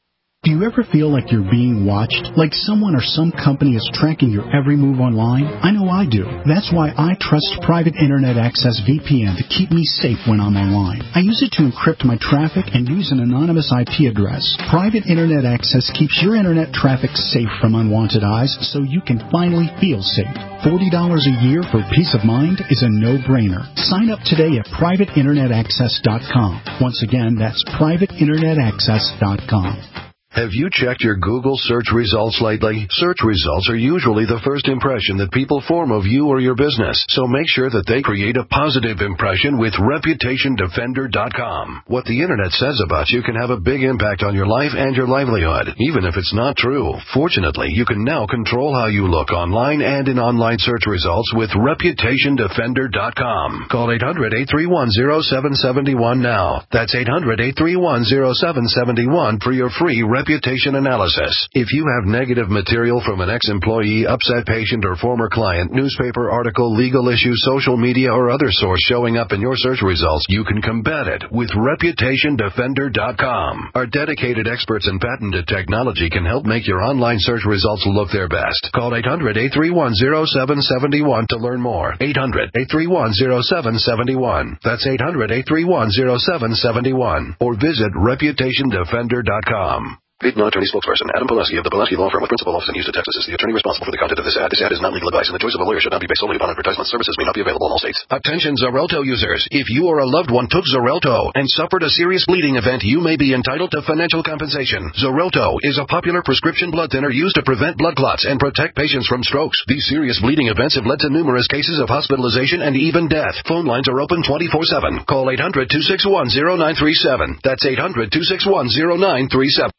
Do you ever feel like you're being watched? Like someone or some company is tracking your every move online? I know I do. That's why I trust Private Internet Access VPN to keep me safe when I'm online. I use it to encrypt my traffic and use an anonymous IP address. Private Internet Access keeps your internet traffic safe from unwanted eyes so you can finally feel safe. $40 a year for peace of mind is a no-brainer. Sign up today at privateinternetaccess.com. Once again, that's privateinternetaccess.com. Have you checked your Google search results lately? Search results are usually the first impression that people form of you or your business, so make sure that they create a positive impression with ReputationDefender.com. What the Internet says about you can have a big impact on your life and your livelihood, even if it's not true. Fortunately, you can now control how you look online and in online search results with ReputationDefender.com. Call 800-831-0771 now. That's 800-831-0771 for your free reputation analysis. If you have negative material from an ex-employee, upset patient, or former client, newspaper article, legal issue, social media, or other source showing up in your search results, you can combat it with ReputationDefender.com. Our dedicated experts in patented technology can help make your online search results look their best. Call 800-831-0771 to learn more. 800-831-0771. That's 800-831-0771. Or visit ReputationDefender.com. Pete Law Attorney spokesperson Adam Pileski of the Pileski Law Firm with principal office in Houston, Texas, is the attorney responsible for the content of this ad. This ad is not legal advice, and the choice of a lawyer should not be based solely upon advertisement. Services may not be available in all states. Attention Xarelto users. If you or a loved one took Xarelto and suffered a serious bleeding event, you may be entitled to financial compensation. Xarelto is a popular prescription blood thinner used to prevent blood clots and protect patients from strokes. These serious bleeding events have led to numerous cases of hospitalization and even death. Phone lines are open 24/7. Call 800-261-0937. That's 800-261-0937.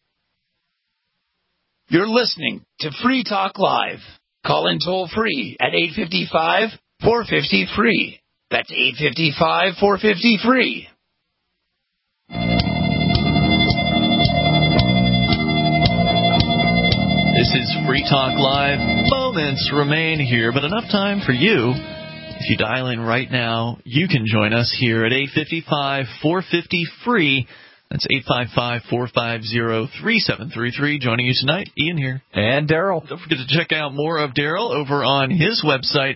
You're listening to Free Talk Live. Call in toll free at 855-450-FREE. That's 855-450-FREE. This is Free Talk Live. Moments remain here, but enough time for you. If you dial in right now, you can join us here at 855-450-FREE. That's 855-450-3733. Joining you tonight, Ian here. And Daryl. Don't forget to check out more of Daryl over on his website,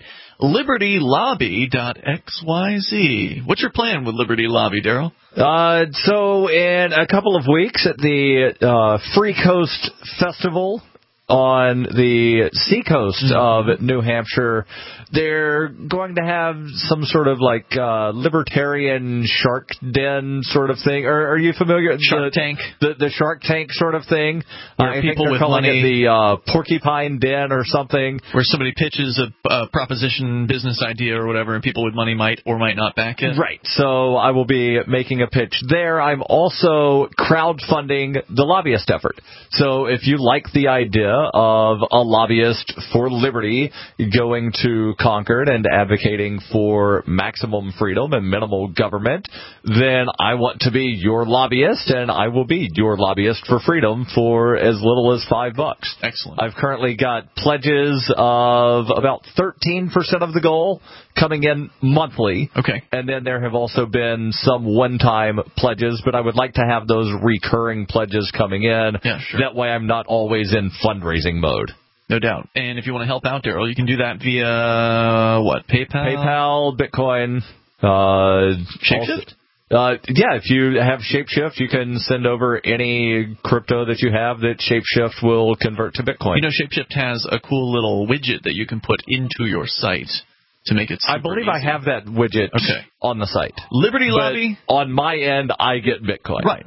libertylobby.xyz. What's your plan with Liberty Lobby, Daryl? So in a couple of weeks at the Free Coast Festival on the seacoast of New Hampshire, they're going to have some sort of like libertarian shark den sort of thing. Are you familiar? Shark Tank. The Shark Tank sort of thing. Where people with money, the Porcupine Den or something. Where somebody pitches a proposition business idea or whatever, and people with money might or might not back it. Right. So I will be making a pitch there. I'm also crowdfunding the lobbyist effort. So if you like the idea of a lobbyist for liberty going to Concord and advocating for maximum freedom and minimal government, then I want to be your lobbyist, and I will be your lobbyist for freedom for as little as $5. Excellent. I've currently got pledges of about 13% of the goal coming in monthly. Okay. And then there have also been some one-time pledges, but I would like to have those recurring pledges coming in. Yeah, sure. That way I'm not always in fundraising mode. No doubt. And if you want to help out, Daryl, you can do that via, what, PayPal? Bitcoin, Shapeshift? Yeah, if you have Shapeshift, you can send over any crypto that you have that Shapeshift will convert to Bitcoin. You know, Shapeshift has a cool little widget that you can put into your site to make it super I believe easy. I have that widget on the site. Liberty Lobby? On my end, I get Bitcoin. Right.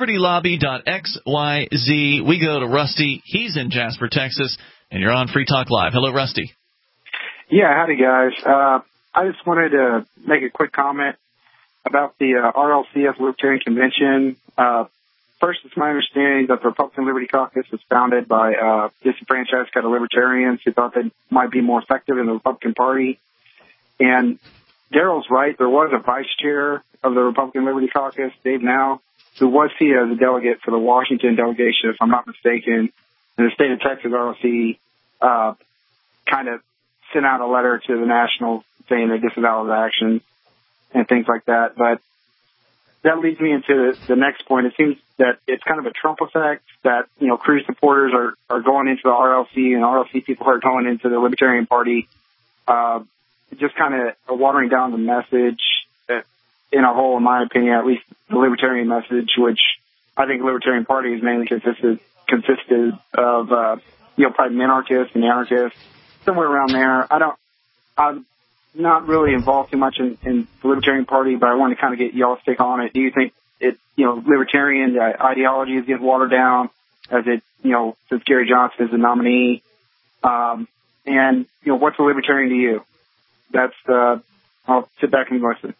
LibertyLobby.xyz. We go to Rusty. He's in Jasper, Texas, and you're on Free Talk Live. Hello, Rusty. Yeah, howdy, guys. I just wanted to make a quick comment about the RLCS Libertarian Convention. First, it's my understanding that the Republican Liberty Caucus was founded by disenfranchised kind of libertarians who thought they might be more effective in the Republican Party. And Daryl's right. There was a vice chair of the Republican Liberty Caucus, Dave Now, who was seated as a delegate for the Washington delegation, if I'm not mistaken. And the state of Texas RLC kind of sent out a letter to the National saying they disavowed the action and things like that. But that leads me into the next point. It seems that it's kind of a Trump effect, that, Cruz supporters are going into the RLC, and RLC people are going into the Libertarian Party, just kind of watering down the message in a whole, in my opinion, at least the Libertarian message, which I think the Libertarian Party is mainly consisted of, probably minarchists and anarchists, somewhere around there. I'm not really involved too much in the Libertarian Party, but I want to kind of get y'all's take on it. Do you think Libertarian ideology is getting watered down as it, since Gary Johnson is the nominee? And what's a Libertarian to you? I'll sit back and listen.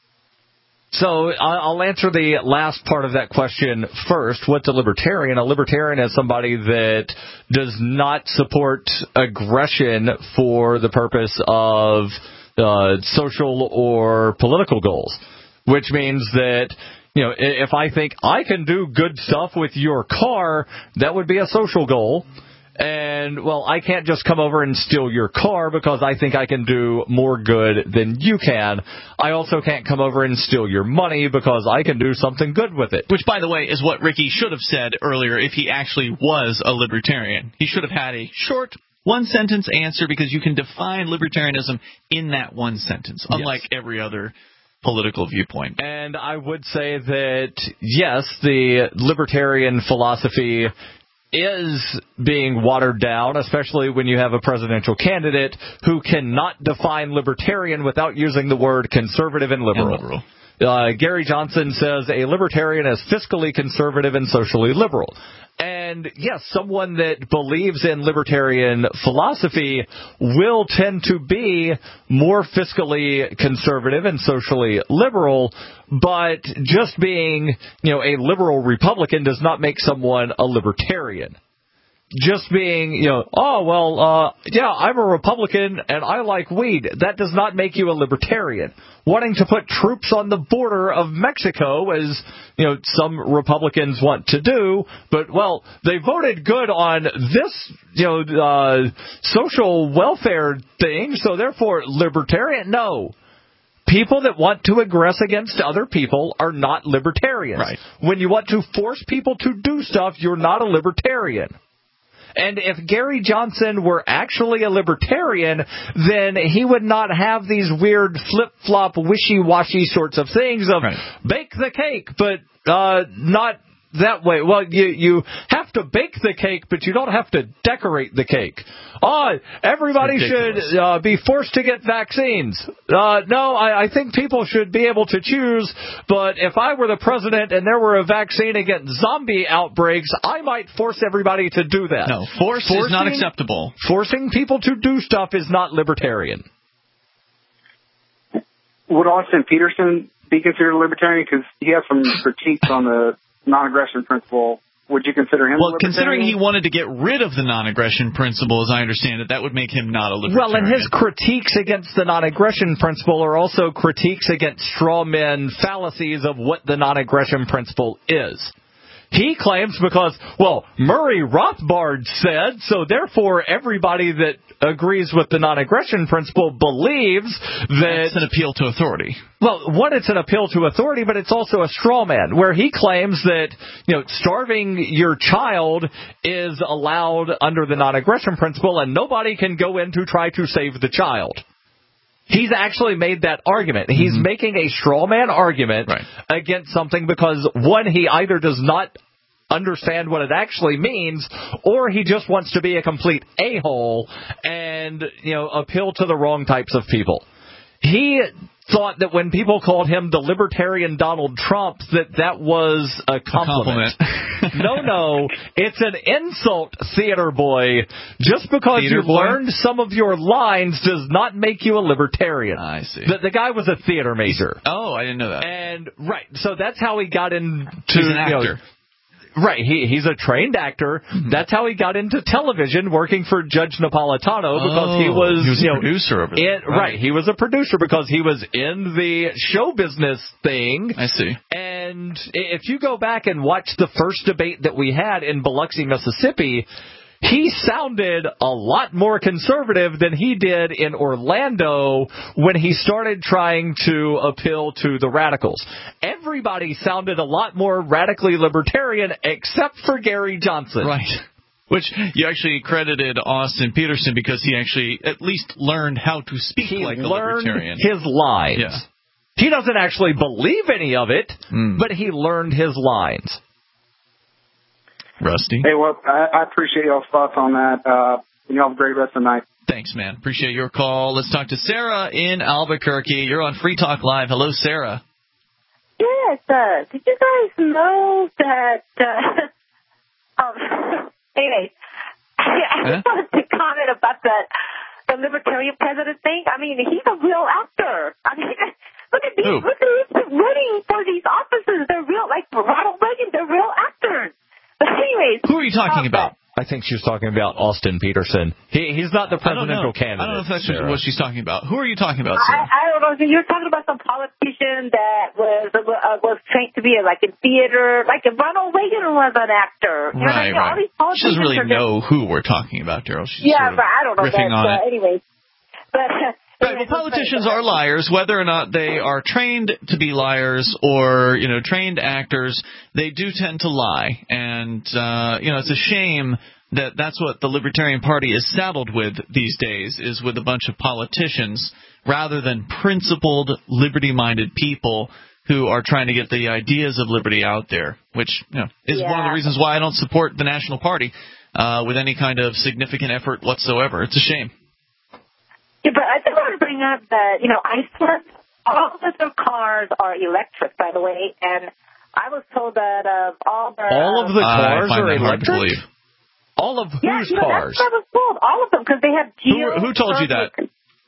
So I'll answer the last part of that question first. What's a libertarian? A libertarian is somebody that does not support aggression for the purpose of social or political goals, which means that, if I think I can do good stuff with your car, that would be a social goal. And, I can't just come over and steal your car because I think I can do more good than you can. I also can't come over and steal your money because I can do something good with it. Which, by the way, is what Ricky should have said earlier if he actually was a libertarian. He should have had a short one-sentence answer, because you can define libertarianism in that one sentence, unlike every other political viewpoint. And I would say that, yes, the libertarian philosophy is being watered down, especially when you have a presidential candidate who cannot define libertarian without using the word conservative and liberal. Gary Johnson says a libertarian is fiscally conservative and socially liberal. And yes, someone that believes in libertarian philosophy will tend to be more fiscally conservative and socially liberal, but just being, a liberal Republican does not make someone a libertarian. Just being, I'm a Republican and I like weed, that does not make you a libertarian. Wanting to put troops on the border of Mexico, as, some Republicans want to do, but, they voted good on this, social welfare thing, so therefore libertarian? No. People that want to aggress against other people are not libertarians. Right. When you want to force people to do stuff, you're not a libertarian. And if Gary Johnson were actually a libertarian, then he would not have these weird flip-flop, wishy-washy sorts of things of bake the cake, but not that way. Well, you have to bake the cake, but you don't have to decorate the cake. Everybody should be forced to get vaccines. No, I think people should be able to choose, but if I were the president and there were a vaccine against zombie outbreaks, I might force everybody to do that. No, force is not acceptable. Forcing people to do stuff is not libertarian. Would Austin Peterson be considered a libertarian? Because he has some critiques on the non-aggression principle. Would you consider him a libertarian? Considering he wanted to get rid of the non-aggression principle, as I understand it, that would make him not a libertarian. Well, and his critiques against the non-aggression principle are also critiques against straw men fallacies of what the non-aggression principle is. He claims because, Murray Rothbard said, so therefore everybody that agrees with the non-aggression principle believes that... It's an appeal to authority. Well, one, it's an appeal to authority, but it's also a straw man, where he claims that, starving your child is allowed under the non-aggression principle, and nobody can go in to try to save the child. He's actually made that argument. He's making a straw man argument against something because, one, he either does not understand what it actually means, or he just wants to be a complete a-hole and, appeal to the wrong types of people. He thought that when people called him the libertarian Donald Trump, that was a compliment. No, it's an insult, theater boy. Just because you've learned some of your lines does not make you a libertarian. I see. The guy was a theater major. Oh, I didn't know that. And, so that's how he got into... He's an actor. Right, he's a trained actor. That's how he got into television, working for Judge Napolitano, because he was a producer of it. Right, he was a producer because he was in the show business thing. I see. And if you go back and watch the first debate that we had in Biloxi, Mississippi, he sounded a lot more conservative than he did in Orlando when he started trying to appeal to the radicals. Everybody sounded a lot more radically libertarian except for Gary Johnson. Right. Which you actually credited Austin Peterson because he actually at least learned how to speak like a libertarian. He learned his lines. Yeah. He doesn't actually believe any of it, but he learned his lines. Rusty? Hey, well, I appreciate y'all's thoughts on that. You have a great rest of the night. Thanks, man. Appreciate your call. Let's talk to Sarah in Albuquerque. You're on Free Talk Live. Hello, Sarah. Yes. Did you guys know that... Anyway, I just wanted to comment about the libertarian president thing. I mean, he's a real actor. I mean, look at these. Look at these running for these offices. They're real, like Ronald Reagan. They're real actors. But anyways, who are you talking about? I think she's talking about Austin Peterson. He's not the presidential candidate. I don't know if that's what she's talking about. Who are you talking about, Sarah? I don't know. So you're talking about some politician that was trained to be like in theater, like if Ronald Reagan was an actor. You know right, what I mean? right. She doesn't really know who we're talking about, Daryl. She's but I don't know riffing on it. Anyways, but. Right, well, politicians are liars, whether or not they are trained to be liars or, trained actors. They do tend to lie, and it's a shame that that's what the Libertarian Party is saddled with these days, is with a bunch of politicians rather than principled, liberty-minded people who are trying to get the ideas of liberty out there, which is one of the reasons why I don't support the National Party with any kind of significant effort whatsoever. It's a shame. Yeah, but I just want to bring up that, Iceland, all of their cars are electric, by the way, and I was told that all of the cars are electric? All of whose cars? That's what I was told. All of them, because they have Who told you that?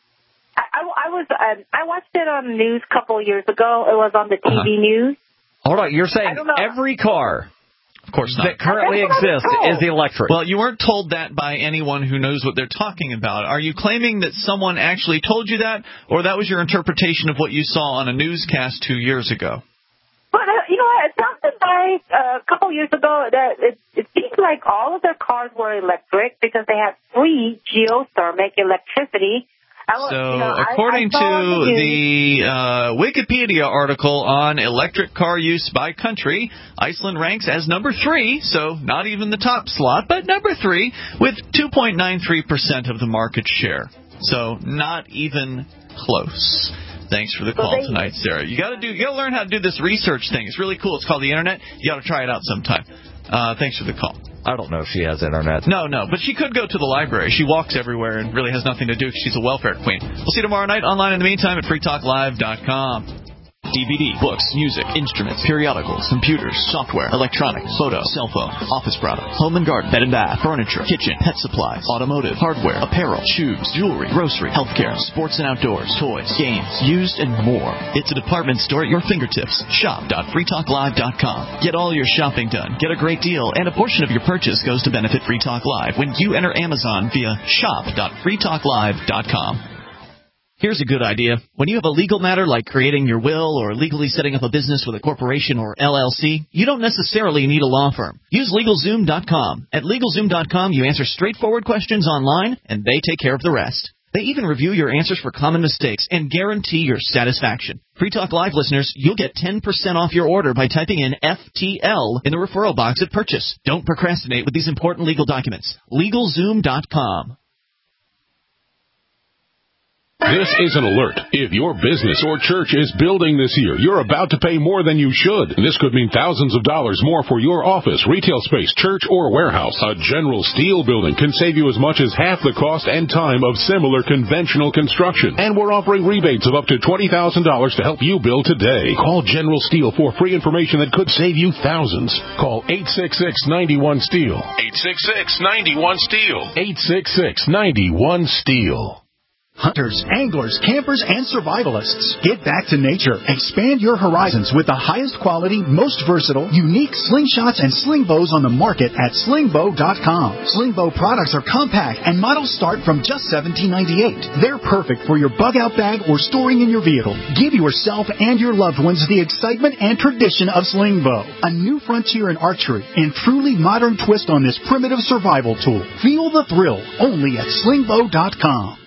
I watched it on the news a couple of years ago. It was on the TV news. Hold on, you're saying every car... Of course not. That currently exists is electric. Well, you weren't told that by anyone who knows what they're talking about. Are you claiming that someone actually told you that, or that was your interpretation of what you saw on a newscast 2 years ago? Well, it sounded like a couple years ago that it seems like all of their cars were electric because they had free geothermal electricity. According to the Wikipedia article on electric car use by country, Iceland ranks as number 3, so not even the top slot, but number 3, with 2.93% of the market share. So not even close. Thanks for the call tonight, Sarah. You got to learn how to do this research thing. It's really cool. It's called the Internet. You got to try it out sometime. Thanks for the call. I don't know if she has internet. No, but she could go to the library. She walks everywhere and really has nothing to do because she's a welfare queen. We'll see you tomorrow night online in the meantime at freetalklive.com. DVD, books, music, instruments, periodicals, computers, software, electronics, photo, cell phone, office products, home and garden, bed and bath, furniture, kitchen, pet supplies, automotive, hardware, apparel, shoes, jewelry, grocery, healthcare, sports and outdoors, toys, games, used, and more. It's a department store at your fingertips. Shop.freetalklive.com. Get all your shopping done, get a great deal, and a portion of your purchase goes to benefit Free Talk Live when you enter Amazon via shop.freetalklive.com. Here's a good idea. When you have a legal matter like creating your will or legally setting up a business with a corporation or LLC, you don't necessarily need a law firm. Use LegalZoom.com. At LegalZoom.com, you answer straightforward questions online, and they take care of the rest. They even review your answers for common mistakes and guarantee your satisfaction. Free Talk Live listeners, you'll get 10% off your order by typing in FTL in the referral box at purchase. Don't procrastinate with these important legal documents. LegalZoom.com. This is an alert. If your business or church is building this year, you're about to pay more than you should. This could mean thousands of dollars more for your office, retail space, church, or warehouse. A General Steel building can save you as much as half the cost and time of similar conventional construction. And we're offering rebates of up to $20,000 to help you build today. Call General Steel for free information that could save you thousands. Call 866-91-STEEL. 866-91-STEEL. 866-91-STEEL. Hunters, anglers, campers, and survivalists. Get back to nature. Expand your horizons with the highest quality, most versatile, unique slingshots and sling bows on the market at slingbow.com. Slingbow products are compact and models start from just $17.98. They're perfect for your bug-out bag or storing in your vehicle. Give yourself and your loved ones the excitement and tradition of Slingbow. A new frontier in archery and truly modern twist on this primitive survival tool. Feel the thrill only at slingbow.com.